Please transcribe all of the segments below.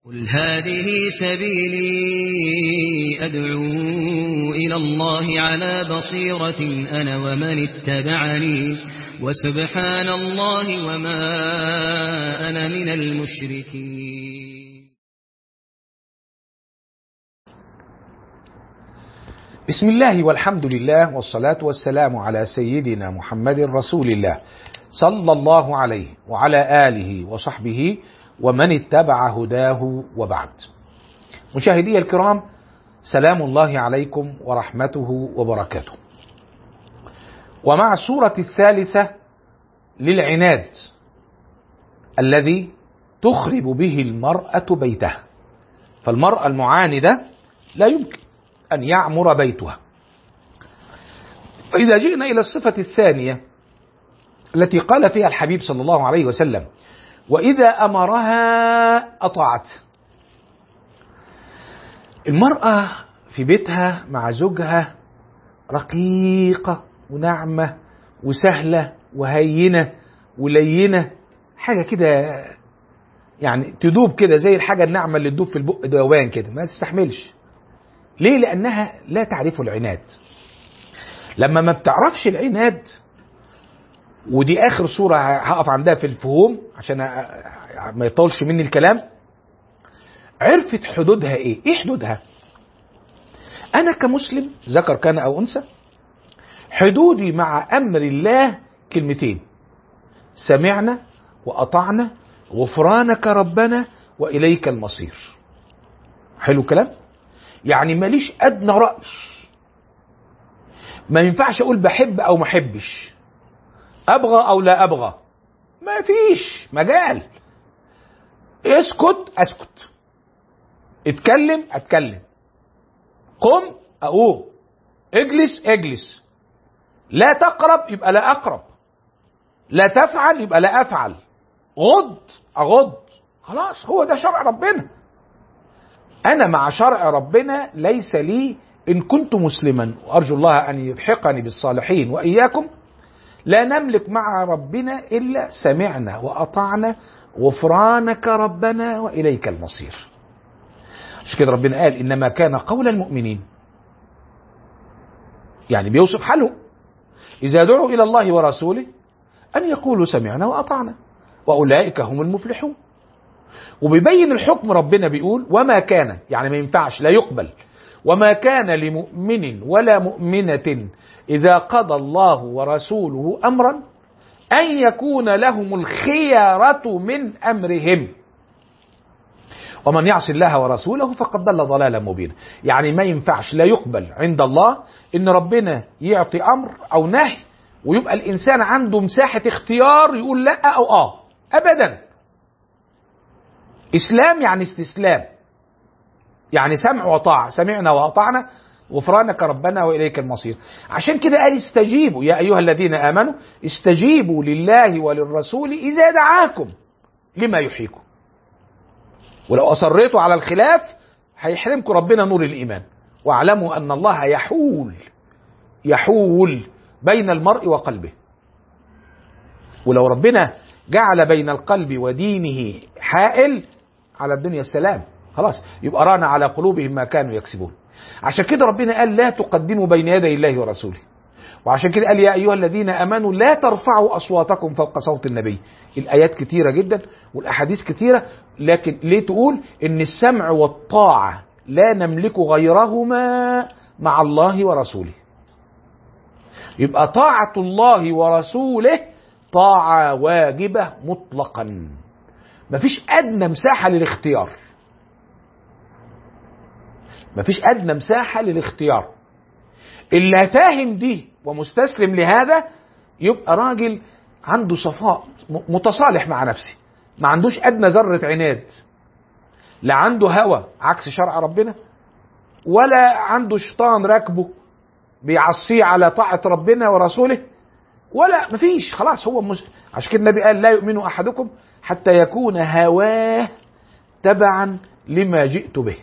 قل هذه سبيلي أدعو إلى الله على بصيرة أنا ومن اتبعني وسبحان الله وما أنا من المشركين. بسم الله والحمد لله والصلاة والسلام على سيدنا محمد رسول الله صلى الله عليه وعلى آله وصحبه ومن اتبع هداه وبعد. مشاهدي الكرام، سلام الله عليكم ورحمته وبركاته. ومع الصورة الثالثة للعناد الذي تخرب به المرأة بيتها، فالمرأة المعاندة لا يمكن أن يعمر بيتها. فإذا جئنا إلى الصفة الثانية التي قال فيها الحبيب صلى الله عليه وسلم: وإذا أمرها أطاعت. المرأة في بيتها مع زوجها رقيقة وناعمة وسهلة وهينة ولينة، حاجة كده يعني تدوب كده زي الحاجة الناعمة اللي تدوب في البق دوان كده، ما تستحملش. ليه؟ لأنها لا تعرف العناد. لما ما بتعرفش العناد، ودي آخر صورة هقف عندها في الفهوم عشان ما يطولش مني الكلام، عرفت حدودها إيه؟ إيه حدودها؟ أنا كمسلم ذكر كان أو أنثى، حدودي مع أمر الله كلمتين: سمعنا وأطعنا غفرانك ربنا وإليك المصير. حلو الكلام؟ يعني ماليش أدنى رأي، ما ينفعش أقول بحب أو ما حبش، أبغى أو لا أبغى، ما فيش مجال. اسكت أسكت، اتكلم أتكلم، قم أقوم، اجلس أجلس، لا تقرب يبقى لا أقرب، لا تفعل يبقى لا أفعل، غض أغض. خلاص، هو ده شرع ربنا. أنا مع شرع ربنا ليس لي، إن كنت مسلما وأرجو الله أن يلحقني بالصالحين وإياكم، لا نملك مع ربنا إلا سمعنا وأطعنا غفرانك ربنا وإليك المصير. مش كده ربنا قال: إنما كان قول المؤمنين، يعني بيوصف حالهم إذا دعوا إلى الله ورسوله أن يقولوا سمعنا وأطعنا وأولئك هم المفلحون. وبيبين الحكم، ربنا بيقول: وما كان، يعني ما ينفعش، لا يقبل، وما كان لمؤمن ولا مؤمنة إذا قضى الله ورسوله أمرا أن يكون لهم الخيارة من أمرهم ومن يعص الله ورسوله فقد ضل ضلالا مبينا. يعني ما ينفعش، لا يقبل عند الله إن ربنا يعطي أمر أو نهي ويبقى الإنسان عنده مساحة اختيار يقول لا أو أبدا. إسلام يعني استسلام، يعني سمع وطاعة، سمعنا وأطعنا غفرانك ربنا وإليك المصير. عشان كده قال: استجيبوا يا أيها الذين آمنوا استجيبوا لله وللرسول إذا دعاكم لما يحييكم. ولو أصريتوا على الخلاف هيحرمكم ربنا نور الإيمان. واعلموا أن الله يحول بين المرء وقلبه. ولو ربنا جعل بين القلب ودينه حائل، على الدنيا السلام، خلاص يبقى ران على قلوبهم ما كانوا يكسبون. عشان كده ربنا قال: لا تقدموا بين يدي الله ورسوله. وعشان كده قال: يا أيها الذين آمنوا لا ترفعوا أصواتكم فوق صوت النبي. الآيات كتيرة جدا والأحاديث كتيرة، لكن ليه تقول إن السمع والطاعة لا نملك غيرهما مع الله ورسوله؟ يبقى طاعة الله ورسوله طاعة واجبة مطلقا، مفيش أدنى مساحة للاختيار، مفيش أدنى مساحة للاختيار. اللي فاهم دي ومستسلم لهذا يبقى راجل عنده صفاء، متصالح مع نفسه، ما عندوش أدنى ذرة عناد، لا عنده هوى عكس شرع ربنا، ولا عنده شيطان راكبه بيعصيه على طاعة ربنا ورسوله، ولا مفيش. خلاص هو عشان كده النبي قال: لا يؤمن أحدكم حتى يكون هواه تبعا لما جئت به.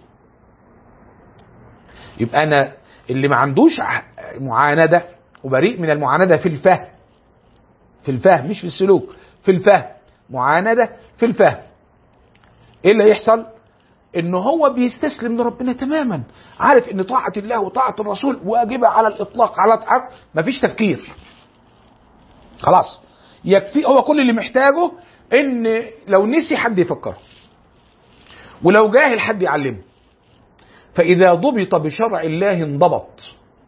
يبقى أنا اللي ما عندوش معاندة وبريء من المعاندة في الفهم مش في السلوك، في الفهم، معاندة في الفهم، ايه اللي يحصل؟ ان هو بيستسلم لربنا تماما، عارف ان طاعة الله وطاعة الرسول واجبة على الاطلاق، على مفيش تفكير، خلاص يكفي. هو كل اللي محتاجه ان لو نسي حد يفكره، ولو جاهل حد يعلمه، فاذا ضبط بشرع الله انضبط،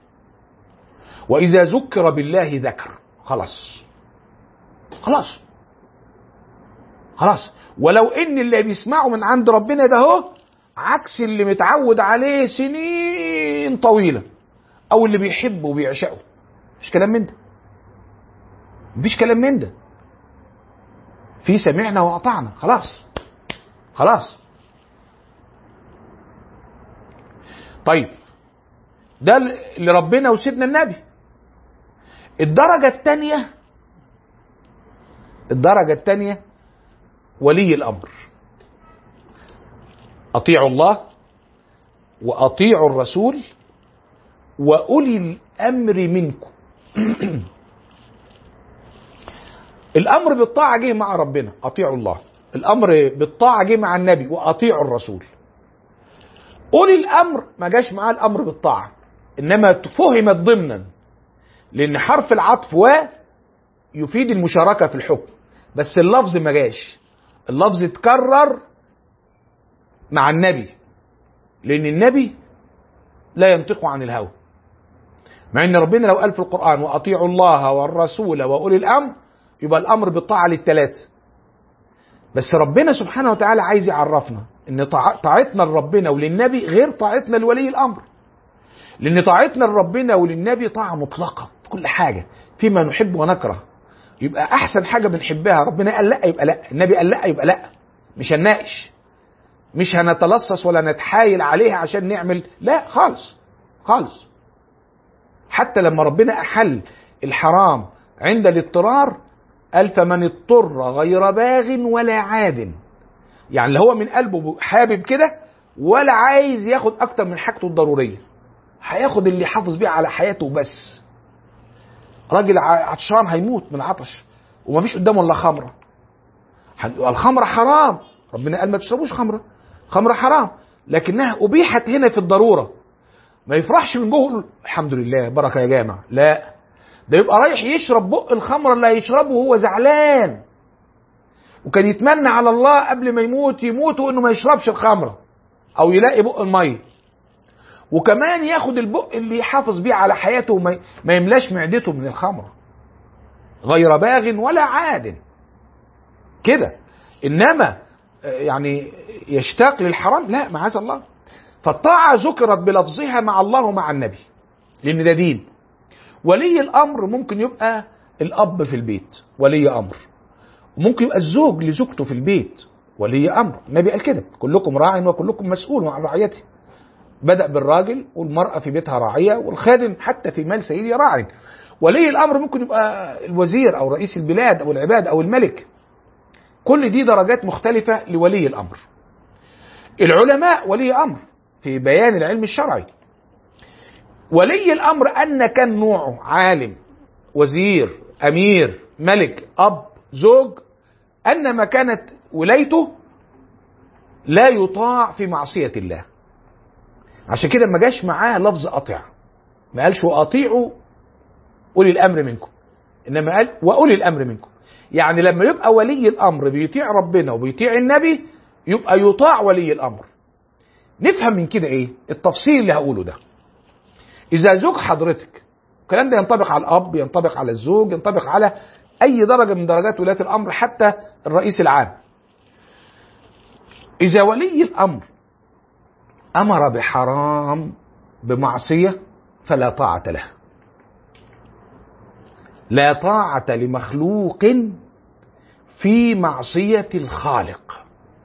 واذا ذكر بالله ذكر. خلاص خلاص خلاص. ولو ان اللي بيسمعه من عند ربنا ده هو عكس اللي متعود عليه سنين طويلة، او اللي بيحبه وبيعشقه، مفيش كلام من ده، مفيش كلام من ده، في سمعنا وأطعنا. خلاص خلاص. طيب ده اللي ربنا وسيدنا النبي. الدرجة الثانية ولي الأمر. أطيعوا الله وأطيعوا الرسول وأولي الأمر منكم. الأمر بالطاعة جه مع ربنا، أطيعوا الله. الأمر بالطاعة جه مع النبي، وأطيعوا الرسول. أولي الأمر ما جاش معاه الأمر بالطاعة، إنما فهمت ضمنا، لأن حرف العطف و يفيد المشاركة في الحكم، بس اللفظ ما جاش، اللفظ اتكرر مع النبي، لأن النبي لا ينطق عن الهوى، مع ان ربنا لو قال في القرآن وأطيعوا الله والرسول وأولي الأمر، يبقى الأمر بالطاعة للثلاثة. بس ربنا سبحانه وتعالى عايز يعرفنا ان طاعتنا لربنا وللنبي غير طاعتنا لولي الأمر، لأن طاعتنا لربنا وللنبي طاعة مطلقة في كل حاجة، فيما نحب ونكره. يبقى أحسن حاجة بنحبها ربنا قال لا يبقى لا، النبي قال لا يبقى لا، مش هنناقش، مش هنتلصص ولا نتحايل عليها عشان نعمل، لا خالص خالص. حتى لما ربنا أحل الحرام عند الاضطرار قال فمن اضطر غير باغ ولا عاد، يعني اللي هو من قلبه حابب كده ولا عايز ياخد أكتر من حاجته الضرورية، هياخد اللي يحافظ بيه على حياته بس. راجل عطشان هيموت من عطش ومفيش قدامه الا خمرة، الخمرة حرام، ربنا قال ما تشربوش خمرة، خمرة حرام، لكنها أبيحت هنا في الضرورة. ما يفرحش من جوه الحمد لله بركة يا جامع، لا، ده يبقى رايح يشرب بق الخمرة اللي هيشربه وهو زعلان، وكان يتمنى على الله قبل ما يموت وانه ما يشربش الخمرة او يلاقي بق المية، وكمان ياخد البق اللي يحافظ بيه على حياته وما يملاش معدته من الخمرة، غير باغ ولا عاد كده. انما يعني يشتاق للحرام، لا معاذ الله. فالطاعة ذكرت بلفظها مع الله ومع النبي، لأن ده دين. ولي الأمر ممكن يبقى الأب في البيت ولي أمر، وممكن يبقى الزوج لزوجته في البيت ولي أمر. النبي قال كده كلكم راع وكلكم مسؤول عن رعيته، بدأ بالراجل، والمرأة في بيتها راعية، والخادم حتى في مال سيدي راع. ولي الأمر ممكن يبقى الوزير أو رئيس البلاد أو العباد أو الملك، كل دي درجات مختلفة لولي الأمر. العلماء ولي أمر في بيان العلم الشرعي. ولي الأمر أن كان نوعه عالم، وزير، أمير، ملك، أب، زوج، أنما كانت ولايته لا يطاع في معصية الله. عشان كده ما جاش معاه لفظ أطيع، ما قالش وأطيعوا أولي الأمر منكم، إنما قال وأولي الأمر منكم. يعني لما يبقى ولي الأمر بيطيع ربنا وبيطيع النبي يبقى يطاع ولي الأمر. نفهم من كده إيه التفصيل اللي هقوله ده. إذا زوج حضرتك، الكلام ده ينطبق على الأب، ينطبق على الزوج، ينطبق على أي درجة من درجات ولاية الأمر، حتى الرئيس العام. إذا ولي الأمر أمر بحرام بمعصية فلا طاعة له. لا طاعة لمخلوق في معصية الخالق.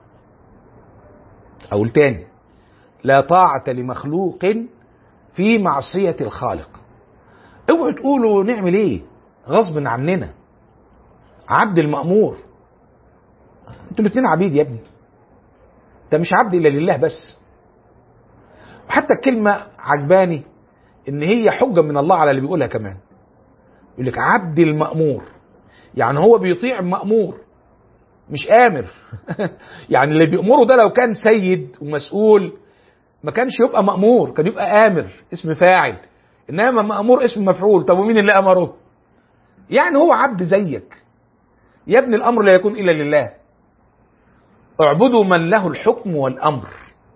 أقول تاني، لا طاعة لمخلوق في معصية الخالق. اوعوا تقولوا نعمل ايه غصب عننا، عبد المأمور. انتوا الاثنين عبيد يا ابني، انت مش عبد الا لله بس. وحتى الكلمة عجباني ان هي حجة من الله على اللي بيقولها كمان، يقول لك عبد المأمور، يعني هو بيطيع المأمور مش آمر. يعني اللي بيأمره ده لو كان سيد ومسؤول ما كانش يبقى مأمور، كان يبقى آمر اسم فاعل، إنما مأمور اسم مفعول. طب ومين اللي أمره؟ يعني هو عبد زيك يا ابن. الأمر لا يكون إلا لله، اعبدوا من له الحكم والأمر،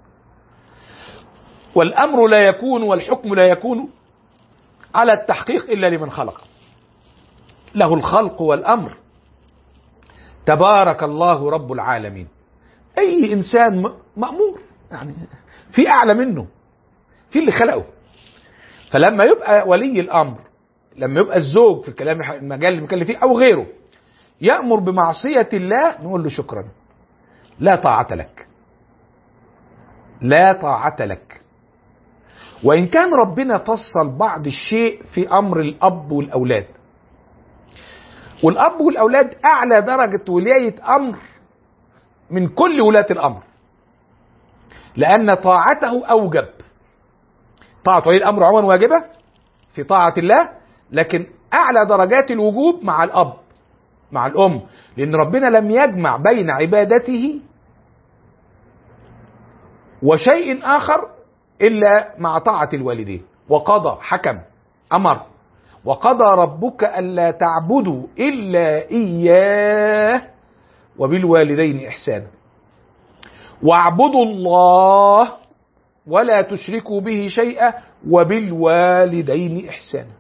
والأمر لا يكون والحكم لا يكون على التحقيق إلا لمن خلق، له الخلق والأمر، تبارك الله رب العالمين. أي إنسان مأمور، يعني في أعلى منه، في اللي خلقه. فلما يبقى ولي الأمر، لما يبقى الزوج في الكلام المجال اللي بنتكلم فيه أو غيره يأمر بمعصية الله، نقول له شكرا، لا طاعة لك، لا طاعة لك. وإن كان ربنا فصل بعض الشيء في أمر الأب والأولاد، والأب والأولاد أعلى درجة ولاية أمر من كل ولاة الأمر، لأن طاعته أوجب. طاعة ولي الأمر عموما واجبة في طاعة الله، لكن أعلى درجات الوجوب مع الأب مع الأم، لأن ربنا لم يجمع بين عبادته وشيء آخر إلا مع طاعة الوالدين. وقضى، حكم، أمر، وقضى ربك ألا تعبدوا إلا إياه وبالوالدين إحسانا واعبدوا الله ولا تشركوا به شيئا وبالوالدين إحسانا.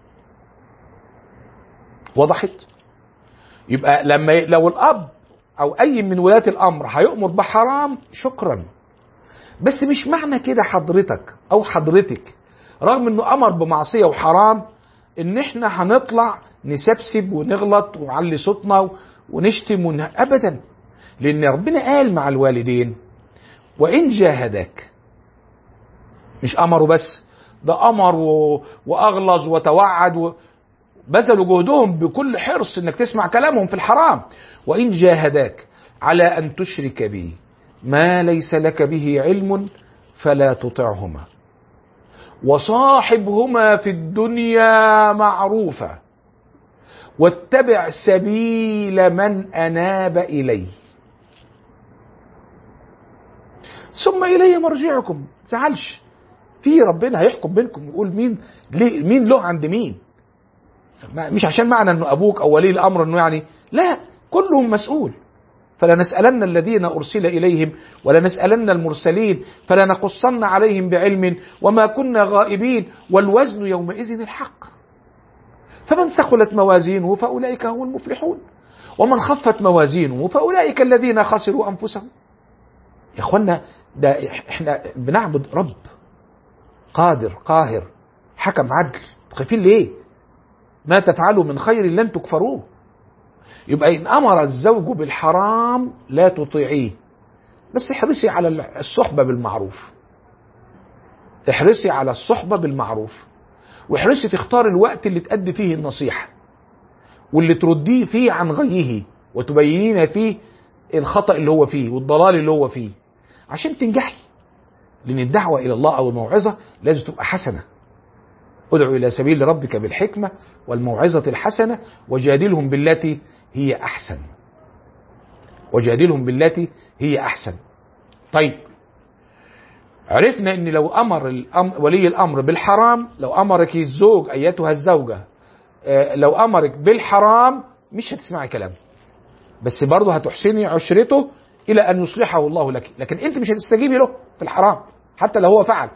وضحت؟ يبقى لو الأب أو أي من ولاة الأمر هيؤمر بحرام شكرا، بس مش معنى كده حضرتك أو حضرتك رغم أنه أمر بمعصية وحرام إن إحنا هنطلع نسبسب ونغلط ونعلي صوتنا ونشتم أبدا. لأن ربنا قال مع الوالدين وإن جاهداك، مش أمروا بس، ده أمر وأغلظ وتوعد وبذلوا جهدهم بكل حرص إنك تسمع كلامهم في الحرام. وإن جاهداك على أن تشرك بي ما ليس لك به علم فلا تطعهما وصاحبهما في الدنيا معروفا واتبع سبيل من أناب إلي ثم إلي مرجعكم. تزعلش في ربنا هيحكم بينكم، يقول مين له عند مين. مش عشان معنى انه ابوك او ولي الامر انه يعني لا، كلهم مسؤول. فلنسألن الذين أرسل إليهم ولنسألن المرسلين فلنقصن عليهم بعلم وما كنا غائبين والوزن يومئذ الحق. فمن ثقلت موازينه فأولئك هم المفلحون ومن خفت موازينه فأولئك الذين خسروا أنفسهم. يا إخوانا، ده إحنا بنعبد رب قادر قاهر حكم عدل، خايفين ليه؟ ما تفعلوا من خير لن تكفروه. يبقى إن أمر الزوج بالحرام لا تطيعيه، بس احرصي على الصحبة بالمعروف، احرصي على الصحبة بالمعروف، واحرصي تختار الوقت اللي تأدي فيه النصيحة واللي ترديه فيه عن غيه وتبينين فيه الخطأ اللي هو فيه والضلال اللي هو فيه عشان تنجحي. لأن الدعوة إلى الله أو الموعظة لازم تبقى حسنة. ادعو إلى سبيل ربك بالحكمة والموعظة الحسنة وجادلهم بالتي هي أحسن، وجادلهم بالتي هي أحسن. طيب، عرفنا أن لو أمر ولي الأمر بالحرام، لو أمرك الزوج أيتها الزوجة لو أمرك بالحرام مش هتسمعي كلامه، بس برضه هتحسني عشرته إلى أن يصلحه الله لك، لكن أنت مش هتستجيبي له في الحرام حتى لو هو فعل.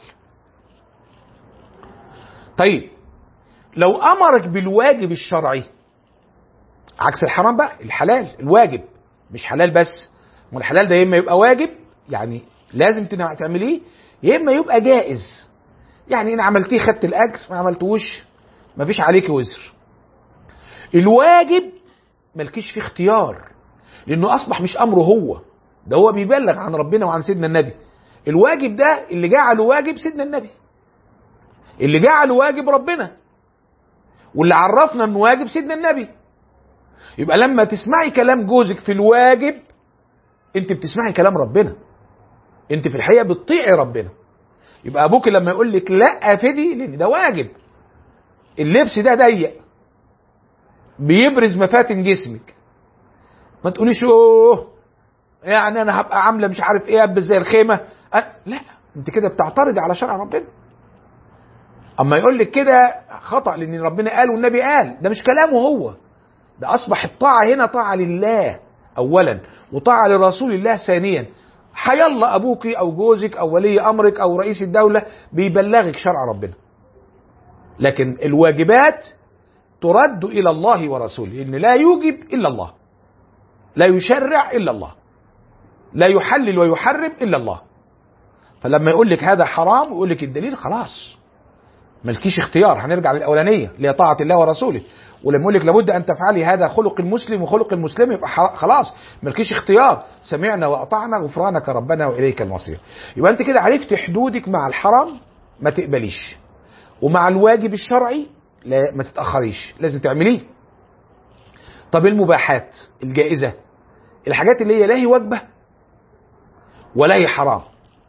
طيب، لو أمرك بالواجب الشرعي عكس الحرام بقى، الحلال الواجب، مش حلال بس، ما الحلال ده يا إما يبقى واجب يعني لازم تعمليه، يا إما يبقى جائز يعني إن عملتيه خدت الأجر، ما عملتوش ما فيش عليك وزر. الواجب ملكيش فيه اختيار لأنه أصبح مش أمره هو، ده هو بيبلغ عن ربنا وعن سيدنا النبي. الواجب ده اللي جعله واجب سيدنا النبي، اللي جعله واجب ربنا، واللي عرفنا انه واجب سيدنا النبي. يبقى لما تسمعي كلام جوزك في الواجب انت بتسمعي كلام ربنا، انت في الحقيقة بتطيعي ربنا. يبقى ابوك لما يقول لك لا فدي لان ده واجب، اللبس ده ضيق بيبرز مفاتن جسمك، ما تقوليش اوه يعني انا هبقى عامله مش عارف ايه ابس زي الخيمه. لا، انت كده بتعترضي على شرع ربنا. اما يقول لك كده خطأ، لان ربنا قال والنبي قال، ده مش كلامه هو، ده اصبح الطاعه هنا طاعه لله اولا وطاعه لرسول الله ثانيا. حيالله ابوك او جوزك او ولي امرك او رئيس الدوله بيبلغك شرع ربنا، لكن الواجبات ترد الى الله ورسوله، ان لا يوجب الا الله، لا يشرع الا الله، لا يحلل ويحرم الا الله. فلما يقول لك هذا حرام ويقول لك الدليل، خلاص ملكيش اختيار، هنرجع للاولانيه اللي هي طاعه الله ورسوله. ولما يقول لك لابد ان تفعلي هذا خلق المسلم وخلق المسلم، يبقى خلاص ملكيش اختيار، سمعنا واطعنا غفرانك ربنا واليك المصير. يبقى انت كده عرفت حدودك مع الحرام ما تقبليش، ومع الواجب الشرعي لا ما تتاخريش، لازم تعمليه. طب المباحات الجائزه، الحاجات اللي هي لا هي واجبه ولا هي حرام،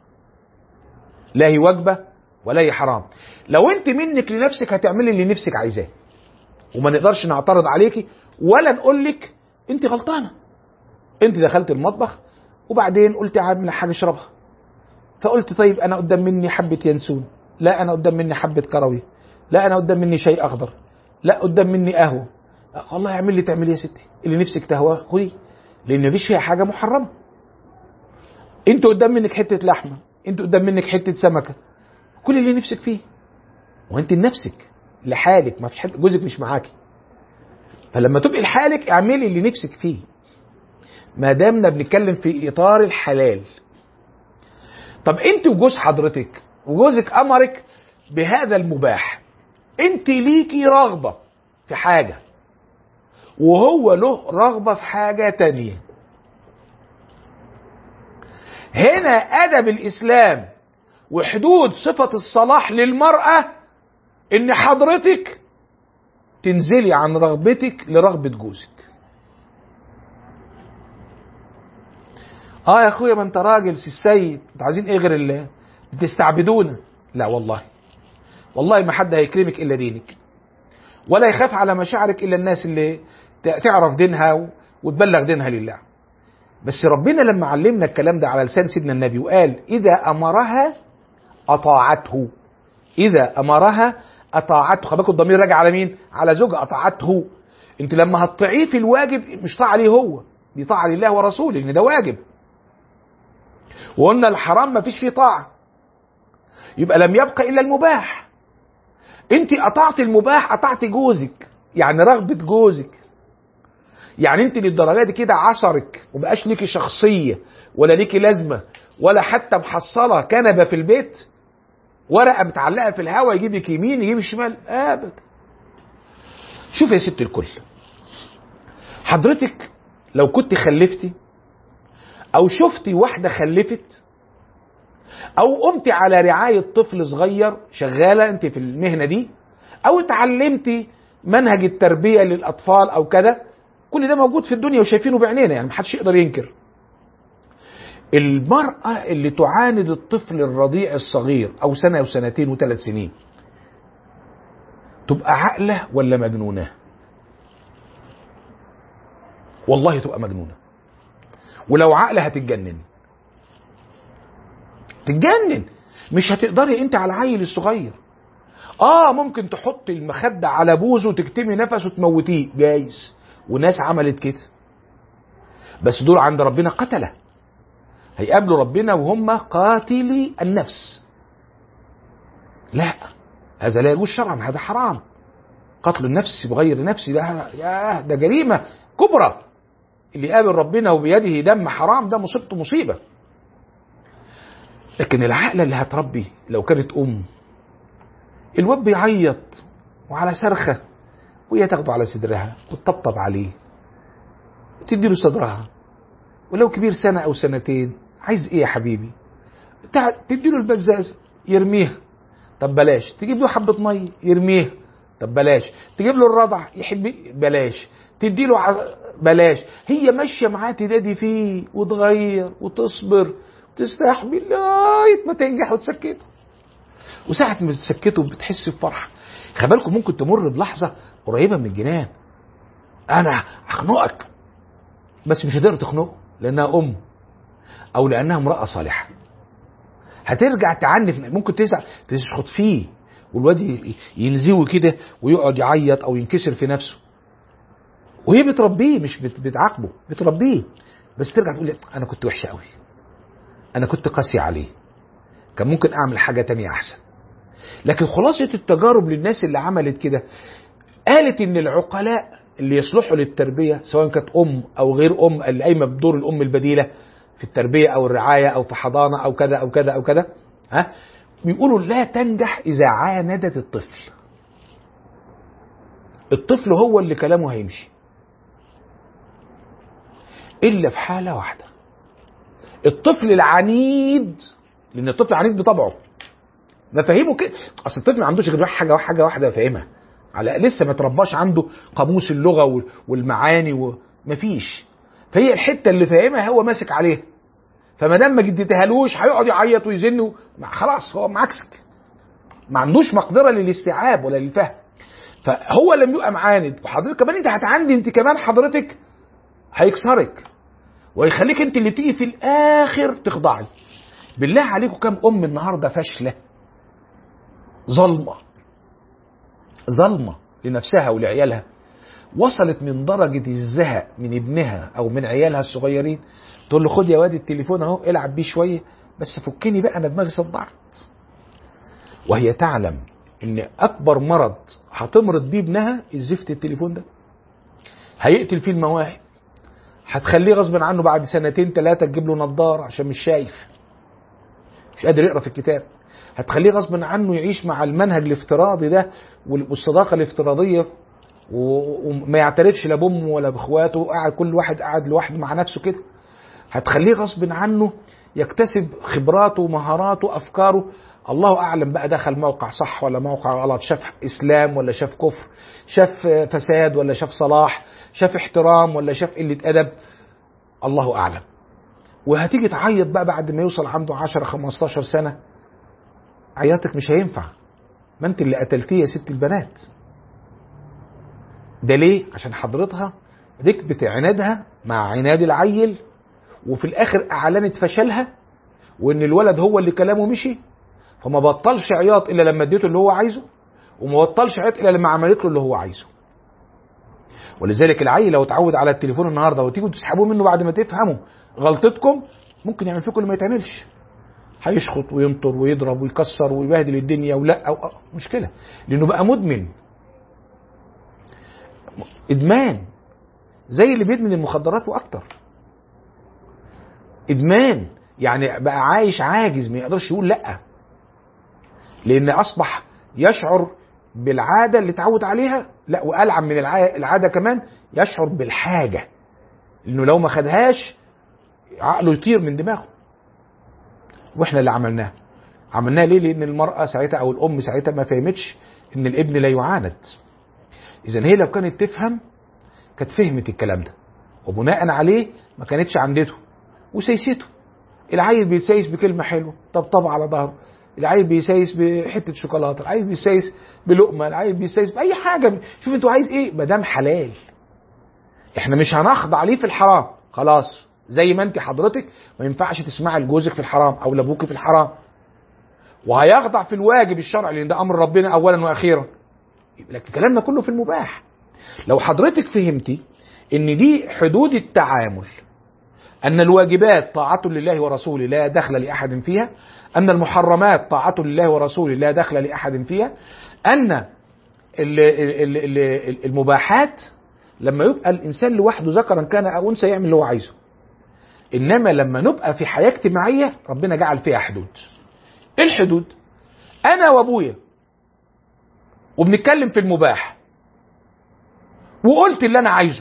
لا هي واجبه ولا هي حرام، لو انت منك لنفسك هتعملي اللي نفسك عايزاه وما نقدرش نعترض عليكي ولا نقول لك انت غلطانه. انت دخلت المطبخ وبعدين قلت عامله حاجه اشربها، فقلت طيب انا قدام مني حبه ينسون، لا انا قدام مني حبه كراوي، لا انا قدام مني شاي اخضر، لا قدام مني قهوه. والله اعمل اللي تعمليه يا ستي، اللي نفسك تهواه خدي، لان مفيش فيها حاجه محرمه. انت قدام منك حته لحمه، انت قدام منك حته سمكه، كل اللي نفسك فيه، وانت لنفسك لحالك، ما فيش حد، جوزك مش معاكي. فلما تبقي لحالك اعملي اللي نفسك فيه، ما دامنا بنتكلم في اطار الحلال. طب انت وجوز حضرتك وجوزك امرك بهذا المباح، انت ليكي رغبه في حاجه وهو له رغبه في حاجه تانية، هنا ادب الاسلام وحدود صفه الصلاح للمراه ان حضرتك تنزلي عن رغبتك لرغبة جوزك. يا اخويا ما انت راجل السيد، انت عايزين ايه غير الله؟ بتستعبدونا؟ لا والله، والله ما حد هيكرمك الا دينك، ولا يخاف على مشاعرك الا الناس اللي تعرف دينها وتبلغ دينها لله. بس ربنا لما علمنا الكلام ده على لسان سيدنا النبي وقال اذا امرها اطاعته، اذا امرها اطاعته، خلي بالكم الضمير راجع على مين؟ على زوجها، اطاعته. انت لما هتطيعيه في الواجب مش طاعه ليه هو، دي طاعه لله ورسوله، ان ده واجب. وقلنا الحرام ما فيش فيه طاعه، يبقى لم يبقى الا المباح. انت اطعت المباح، اطعت جوزك، يعني رغبه جوزك. يعني انت للدرجه دي كده عصرك ومبقاش ليكي شخصيه ولا ليكي لازمه ولا حتى محصله كنبه في البيت، ورقه متعلقه في الهواء يجيبك يمين يجيب شمال، ابدا. شوف يا ست الكل، حضرتك لو كنت خلفتي او شفتي واحده خلفت او قمتي على رعايه طفل صغير، شغاله انت في المهنه دي، او اتعلمتي منهج التربيه للاطفال او كده، كل ده موجود في الدنيا وشايفينه بعينينا، يعني محدش يقدر ينكر. المرأة اللي تعاند الطفل الرضيع الصغير أو سنة وسنتين وثلاث سنين، تبقى عاقلة ولا مجنونة؟ والله تبقى مجنونة، ولو عاقلة هتتجنن، تتجنن. مش هتقدري انت على العيل الصغير. ممكن تحط المخدة على بوزه وتكتمي نفسه وتموتيه، جايز، وناس عملت كده، بس دول عند ربنا قتله، هيقابلوا ربنا وهم قاتلي النفس. لا، هذا لا يجوز شرعا، هذا حرام. قتل النفس بغير نفس ده جريمة كبرى. اللي يقابل ربنا وبيده دم حرام ده مصيبته مصيبة. لكن العقلة اللي هتربي لو كانت الواد بيعيط وعلى صرخة، وهي تاخده على صدرها وتطبطب عليه وتدي له صدرها، ولو كبير سنة أو سنتين، عايز إيه يا حبيبي؟ تدي له البزازة يرميها، طب بلاش. تجيب له حبة مية يرميها، طب بلاش. تجيب له الرضع يحب، بلاش. تدي له بلاش. هي ماشية معاه تدادي فيه وتغير وتصبر وتستحمل لغاية ما تنجح وتسكته، وساعة ما تسكته بتحس بفرحة. خلي بالكم ممكن تمر بلحظة قريبة من الجنان، أنا أخنقك بس مش هتقدر تخنقه لانها ام او لانها امرأة صالحة. هترجع تعنف، ممكن تزعل تشخط فيه والواد ينزوي كده ويقعد يعيط او ينكسر في نفسه، وهي بتربيه مش بتعاقبه، بتربيه. بس ترجع تقول لي انا كنت وحشة قوي، انا كنت قاسي عليه، كان ممكن اعمل حاجة تانية احسن. لكن خلاصة التجارب للناس اللي عملت كده قالت ان العقلاء اللي يصلحوا للتربية سواء كانت ام او غير ام، اللي قايمة بدور الام البديلة في التربية او الرعاية او في حضانة او كذا او كذا او كذا، ها، بيقولوا لا تنجح اذا عاندت الطفل. الطفل هو اللي كلامه هيمشي الا في حالة واحدة، الطفل العنيد، لان الطفل عنيد بطبعه، مفاهيمه كده. اصل الطفل ما عندوش غير حاجه واحده فاهمها، على لسه ما ترباش عنده قاموس اللغه والمعاني ومفيش، فهي الحته اللي فاهمها هو ماسك عليها. فما دام ما جدتهالوش هيقعد يعيط ويزن، خلاص هو معكسك، ما عندوش مقدره للاستيعاب ولا للفهم. فهو لم يبقى معاند، وحضرتك كمان انت هتعاندي، انت كمان حضرتك هيكسرك ويخليك انت اللي تيجي في الاخر تخضعي. بالله عليكم كم ام النهارده فاشله ظلمه لنفسها ولعيالها، وصلت من درجه الزهق من ابنها او من عيالها الصغيرين تقول له خد يا واد التليفون اهو العب بيه شويه بس فكني بقى انا دماغي صدعت، وهي تعلم ان اكبر مرض هتمرض بيه ابنها الزفت التليفون ده، هيقتل فيه المواهب، هتخليه غصب عنه بعد 2 3 تجيب له نظاره عشان مش شايف، مش قادر يقرا في الكتاب، هتخليه غصب عنه يعيش مع المنهج الافتراضي ده والصداقه الافتراضيه وما يعترفش لا بامه ولا باخواته، قاعد كل واحد قاعد لوحده مع نفسه كده، هتخليه غصب عنه يكتسب خبراته ومهاراته وافكاره. الله اعلم بقى دخل موقع صح ولا موقع غلط، شاف اسلام ولا شاف كفر، شاف فساد ولا شاف صلاح، شاف احترام ولا شاف قله ادب، الله اعلم. وهتيجي تعيط بقى بعد ما يوصل عنده 10 15 سنه، عياطك مش هينفع، ما انت اللي قتلتيه يا ست البنات. ده ليه؟ عشان حضرتها ركبت عنادها مع عناد العيل، وفي الاخر اعلنت فشلها وان الولد هو اللي كلامه مشي، فما بطلش عياط الا لما اديته اللي هو عايزه، وما بطلش عياط الا لما عملت له اللي هو عايزه. ولذلك العيل لو اتعود على التليفون النهارده وتيجوا تسحبوه منه بعد ما تفهموا غلطتكم، ممكن يعمل فيكم اللي ما يتعملش، هيشخط وينطر ويضرب ويكسر ويبهدل الدنيا ولا أو مشكله، لانه بقى مدمن، ادمان زي اللي بيدمن المخدرات واكتر. ادمان يعني بقى عايش عاجز، ما يقدرش يقول لا، لان اصبح يشعر بالعاده اللي اتعود عليها، لا والعن من العاده كمان يشعر بالحاجه، لانه لو ما خدهاش عقله يطير من دماغه. واحنا اللي عملناه ليه؟ لان المراه ساعتها او الام ساعتها ما فهمتش ان الابن لا يعاند. اذا هي لو كانت تفهم كانت فهمت الكلام ده، وبناء عليه ما كانتش عندته وسيسته. العيل بيسيس بكلمه حلوه، طبطب على ظهره، العيل بيسيس بحته شوكولاته، العيل بيسيس بلقمه، العيل بيسيس باي حاجه. شوف انتوا عايز ايه ما دام حلال، احنا مش هنخضع ليه في الحرام. خلاص زي ما انت حضرتك ما ينفعش تسمعي لجوزك في الحرام او لابوك في الحرام، وهيخضع في الواجب الشرعي لان ده امر ربنا اولا واخيرا. لكن كلامنا كله في المباح. لو حضرتك فهمتي ان دي حدود التعامل، ان الواجبات طاعة لله ورسوله لا دخل لأحد فيها، ان المحرمات طاعة لله ورسوله لا دخل لأحد فيها، ان المباحات لما يبقى الانسان لوحده ذكرا كان او انثى يعمل اللي هو عايزه، انما لما نبقى في حياة اجتماعية ربنا جعل فيها حدود. ايه الحدود؟ انا وابويا وبنتكلم في المباح وقلت اللي انا عايزه،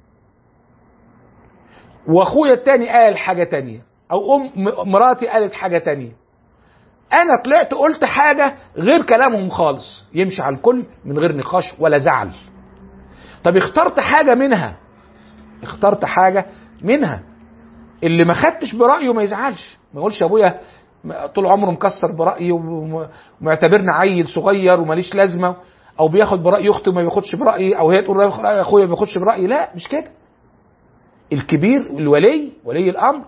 واخويا التاني قال حاجة تانية، او مراتي قالت حاجة تانية، انا طلعت قلت حاجة غير كلامهم خالص، يمشي على الكل من غير نقاش ولا زعل. طب اخترت حاجة منها اللي ما خدتش برأيه ما يزعلش، ما يقولش ابويا طول عمره مكسر برأيه ومعتبرنا عيل صغير وماليش لازمة، او بياخد برأي اختي وما بياخدش برأيي، او هي تقول رأي اخويا ما بياخدش برأيي. لا مش كده. الكبير ولي الأمر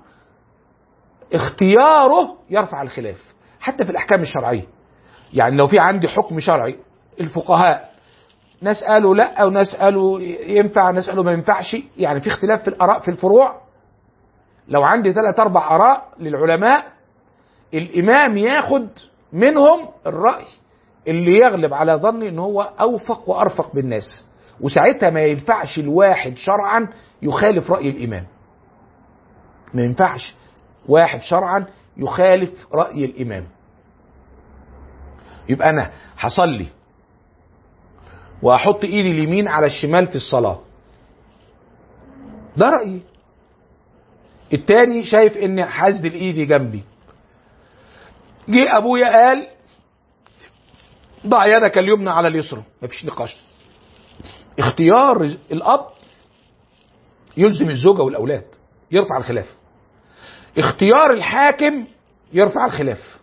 اختياره يرفع الخلاف حتى في الأحكام الشرعية. يعني لو في عندي حكم شرعي الفقهاء ناس قالوا لا وناس قالوا ينفع ناس قالوا ما ينفعش، يعني في اختلاف في الآراء في الفروع، لو عندي 3-4 آراء للعلماء الإمام ياخد منهم الرأي اللي يغلب على ظني ان هو أوفق وأرفق بالناس، وساعتها ما ينفعش الواحد شرعا يخالف رأي الإمام. ما ينفعش واحد شرعا يخالف رأي الإمام. يبقى أنا هصلي وأحط إيدي اليمين على الشمال في الصلاة، ده رأيي. التاني شايف إن حاسد الإيدي جنبي، جه أبويا قال ضع يدك اليمنى على اليسرى، مفيش نقاش. اختيار الأب يلزم الزوجة والأولاد، يرفع الخلاف. اختيار الحاكم يرفع الخلاف،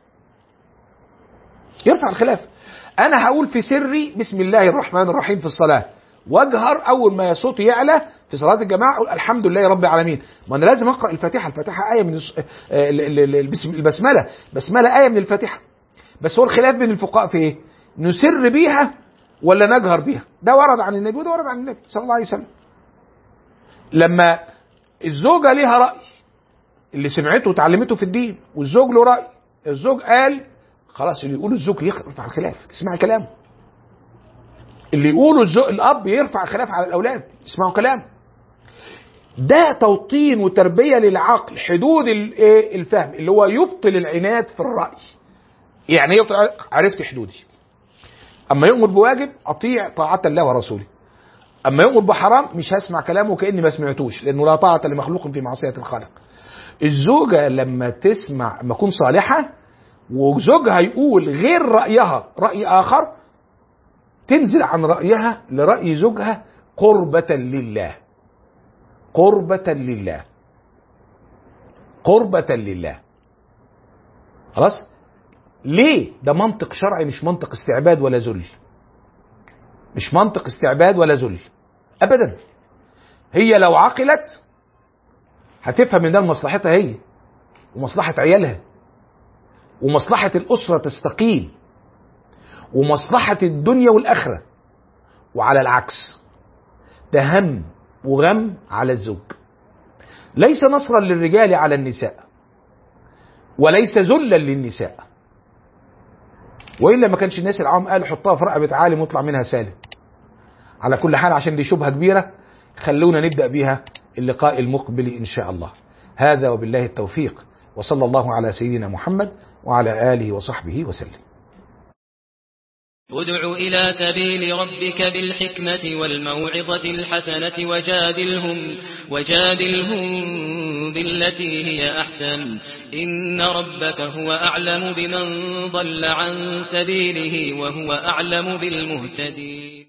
يرفع الخلاف. انا هقول في سري بسم الله الرحمن الرحيم في الصلاة، واجهر اول ما صوتي يعلى في صلاة الجماعة اقول الحمد لله رب العالمين. ما انا لازم اقرأ الفاتحة، الفاتحة آية من البسملة، بسملة آية من الفاتحة. بس هو الخلاف بين الفقهاء في ايه؟ نسر بيها ولا نجهر بيها؟ ده ورد عن النبي وده ورد عن النبي صلى الله عليه وسلم. لما الزوجة ليها رأي اللي سمعته وتعلمته في الدين، والزوج له رأي، الزوج قال خلاص اللي يقوله الزوج يرفع الخلاف، تسمع كلامه. اللي يقوله الأب يرفع الخلاف على الأولاد، يسمعوا كلامه. ده توطين وتربية للعقل، حدود الفهم اللي هو يبطل العناد في الرأي. يعني يبطل، عرفت حدودي. أما يؤمر بواجب أطيع طاعة الله ورسوله، أما يؤمر بحرام مش هسمع كلامه كأني ما سمعتوش، لأنه لا طاعة لمخلوق في معصية الخالق. الزوجة لما تسمع، لما تكون صالحة وزوجها يقول غير رأيها رأي آخر، تنزل عن رأيها لرأي زوجها قربة لله، قربة لله، قربة لله. خلاص؟ ليه؟ ده منطق شرعي مش منطق استعباد ولا ذل، مش منطق استعباد ولا ذل أبدا. هي لو عقلت هتفهم ان ده مصلحتها هي ومصلحة عيالها ومصلحة الأسرة تستقيم ومصلحة الدنيا والآخرة. وعلى العكس ده هم وغم على الزوج، ليس نصرا للرجال على النساء وليس ذلا للنساء، وإلا ما كانش الناس العام قال حطها في رقبة عالم واطلع منها سالم. على كل حال عشان دي شبهة كبيرة خلونا نبدأ بيها اللقاء المقبل إن شاء الله. هذا وبالله التوفيق، وصلى الله على سيدنا محمد وعلى آله وصحبه وسلم. ادع إلى سبيل ربك بالحكمة والموعظة الحسنة وجادلهم بالتي هي أحسن، إن ربك هو أعلم بمن ضل عن سبيله وهو أعلم بالمهتدين.